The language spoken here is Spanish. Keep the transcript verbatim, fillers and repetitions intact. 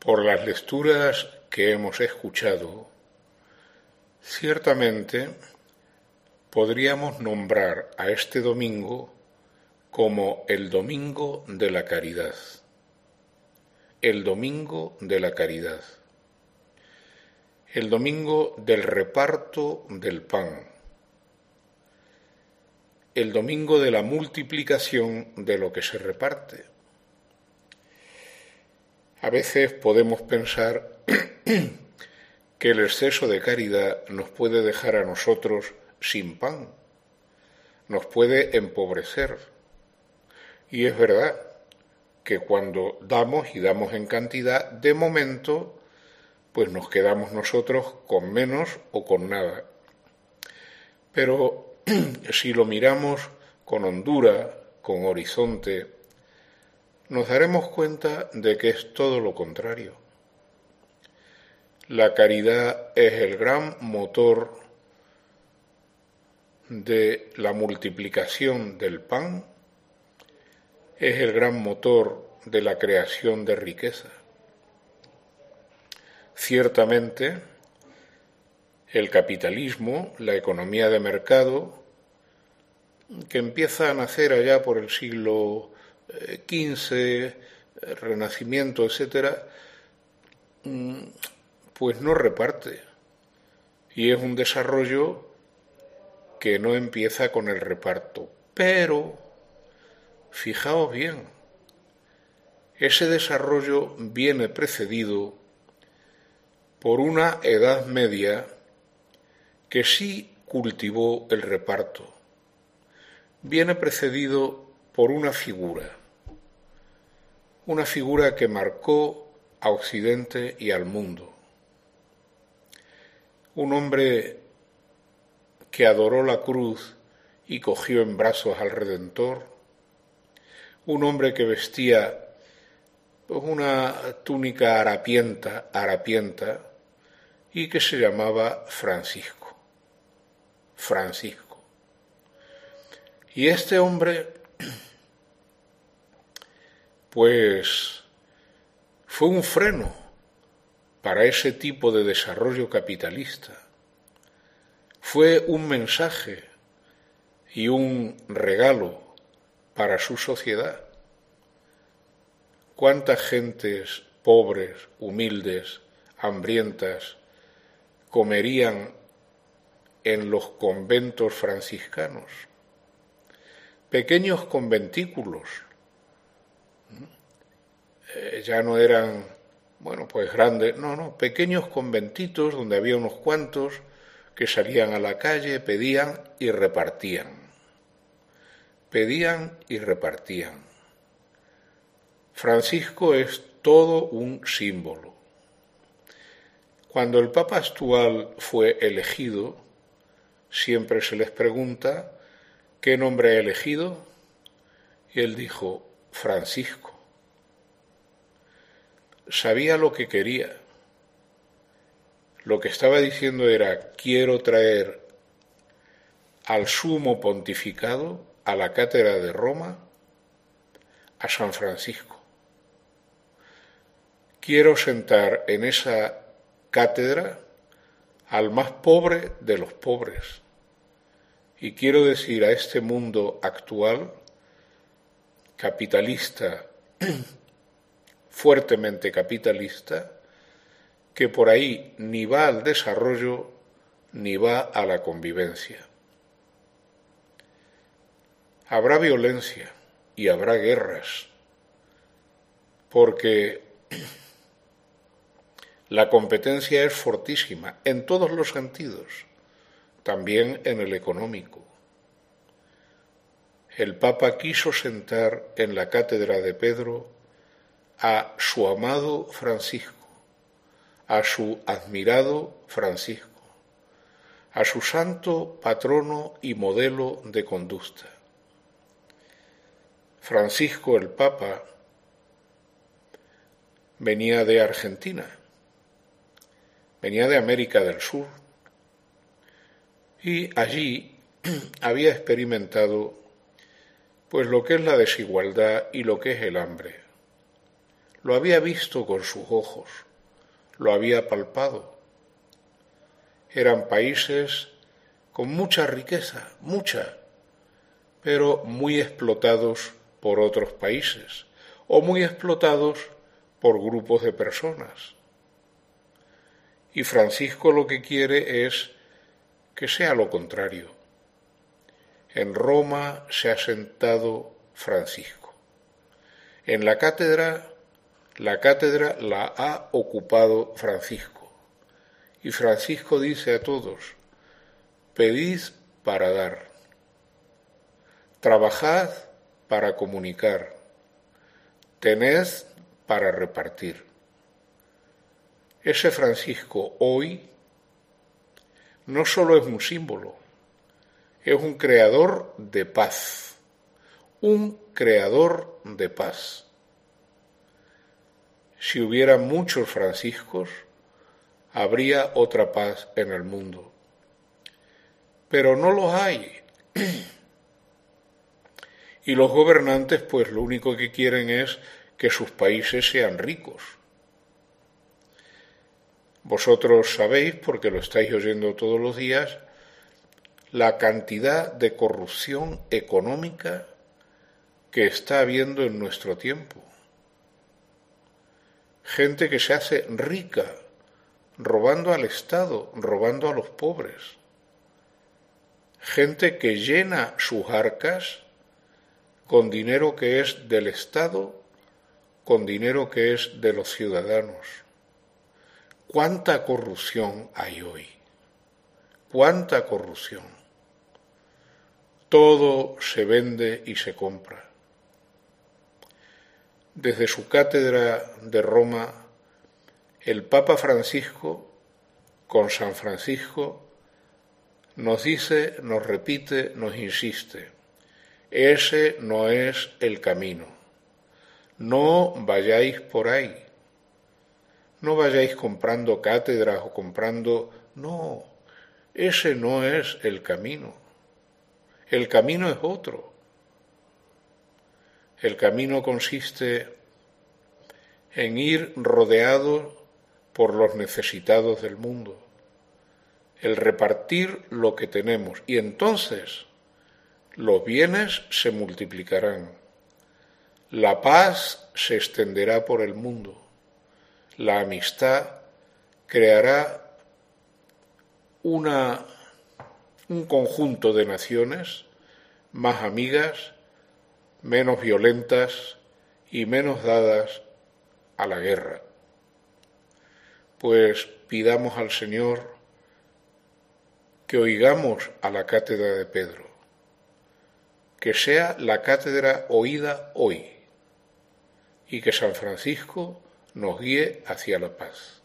Por las lecturas que hemos escuchado, ciertamente podríamos nombrar a este domingo como el Domingo de la Caridad. El Domingo de la Caridad. El Domingo del reparto del pan. El Domingo de la multiplicación de lo que se reparte. A veces podemos pensar que el exceso de caridad nos puede dejar a nosotros sin pan, nos puede empobrecer. Y es verdad que cuando damos y damos en cantidad, de momento, pues nos quedamos nosotros con menos o con nada. Pero si lo miramos con hondura, con horizonte, nos daremos cuenta de que es todo lo contrario. La caridad es el gran motor de la multiplicación del pan, es el gran motor de la creación de riqueza. Ciertamente, el capitalismo, la economía de mercado, que empieza a nacer allá por el siglo quince, Renacimiento, etcétera, pues no reparte. Y es un desarrollo que no empieza con el reparto. Pero, fijaos bien, ese desarrollo viene precedido por una Edad Media que sí cultivó el reparto. Viene precedido por una figura, una figura que marcó a Occidente y al mundo. Un hombre que adoró la cruz y cogió en brazos al Redentor. Un hombre que vestía pues, una túnica harapienta, harapienta y que se llamaba Francisco. Francisco. Y este hombre, pues, fue un freno para ese tipo de desarrollo capitalista. Fue un mensaje y un regalo para su sociedad. ¿Cuántas gentes pobres, humildes, hambrientas comerían en los conventos franciscanos? Pequeños conventículos. Eh, ya no eran, bueno, pues grandes, no, no, pequeños conventitos donde había unos cuantos que salían a la calle, pedían y repartían. Pedían y repartían. Francisco es todo un símbolo. Cuando el Papa actual fue elegido, siempre se les pregunta ¿qué nombre ha elegido? Y él dijo, Francisco. Sabía lo que quería. Lo que estaba diciendo era, quiero traer al sumo pontificado, a la cátedra de Roma, a San Francisco. Quiero sentar en esa cátedra al más pobre de los pobres. Y quiero decir a este mundo actual, capitalista, fuertemente capitalista, que por ahí ni va al desarrollo ni va a la convivencia. Habrá violencia y habrá guerras, porque la competencia es fortísima en todos los sentidos, también en el económico. El Papa quiso sentar en la cátedra de Pedro a su amado Francisco, a su admirado Francisco, a su santo patrono y modelo de conducta. Francisco el Papa venía de Argentina, venía de América del Sur, y allí había experimentado pues lo que es la desigualdad y lo que es el hambre, lo había visto con sus ojos, lo había palpado. Eran países con mucha riqueza, mucha, pero muy explotados por otros países o muy explotados por grupos de personas. Y Francisco lo que quiere es que sea lo contrario. En Roma se ha sentado Francisco. En la cátedra, la cátedra la ha ocupado Francisco. Y Francisco dice a todos: pedid para dar, trabajad para comunicar, tened para repartir. Ese Francisco hoy no solo es un símbolo, es un creador de paz, un creador de paz. Si hubiera muchos Franciscos, habría otra paz en el mundo. Pero no los hay. Y los gobernantes, pues lo único que quieren es que sus países sean ricos. Vosotros sabéis, porque lo estáis oyendo todos los días, la cantidad de corrupción económica que está habiendo en nuestro tiempo. Gente que se hace rica robando al Estado, robando a los pobres. Gente que llena sus arcas con dinero que es del Estado, con dinero que es de los ciudadanos. ¿Cuánta corrupción hay hoy? ¿Cuánta corrupción? Todo se vende y se compra. Desde su cátedra de Roma, el Papa Francisco, con San Francisco, nos dice, nos repite, nos insiste: ese no es el camino. No vayáis por ahí. No vayáis comprando cátedras o comprando... No, ese no es el camino. El camino es otro. El camino consiste en ir rodeado por los necesitados del mundo, el repartir lo que tenemos, y entonces los bienes se multiplicarán, la paz se extenderá por el mundo, la amistad creará una, un conjunto de naciones más amigas, menos violentas y menos dadas a la guerra. Pues pidamos al Señor que oigamos a la cátedra de Pedro, que sea la cátedra oída hoy y que San Francisco nos guíe hacia la paz.